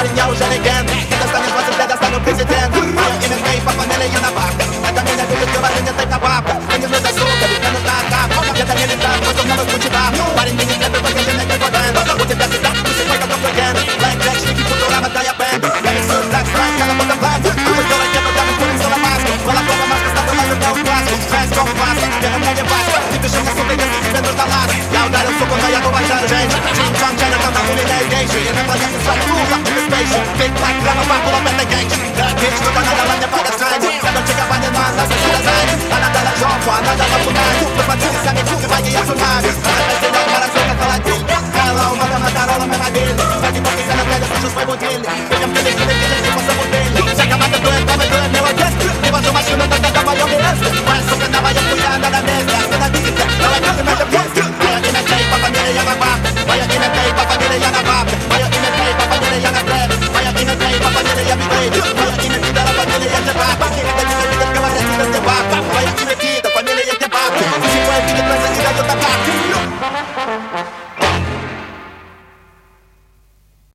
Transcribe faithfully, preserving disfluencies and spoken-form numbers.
in jou zijn again. Niggas staan in wat ze dead, staan op president. Fire in het mee, pak van Nelly in de bak. En dan in de buurt, je was in de tek naar pap. En je wilt dat zo, dat ik ben het daar kaap. Je bent in de dag, wat om naar de voetje daar. Maar in die kleppen, wat je in de nek voor den. Moet je beste dag, dus ik wake up again. Like that, shit, you put on a taya band. Ben ik zo tax, like, kan op de plant. Doe het door, ik heb het aan, ik voel het zo aan maas. Wel, ik heb een maas, staat er als een down class. Fans come fast, ik heb een je baas. Type shit, ik zoek ik ben door de laat. Jouw daar is ook al, ja, kom uit de change. Ching chong, China, kan dat in de nation. En dan is het zo cool, up in the station. Big black, grab a buckle up in the gang. That bitch, look on the line, for the sign. Never check up on the man, that's a good design. Another job, another one for nine. Look at this, I'm a cook, if I get some time. I say no, but I say I feel like this. Hello, mother, mother, all of my bill. Back in pockets, and I'm ready to just wait for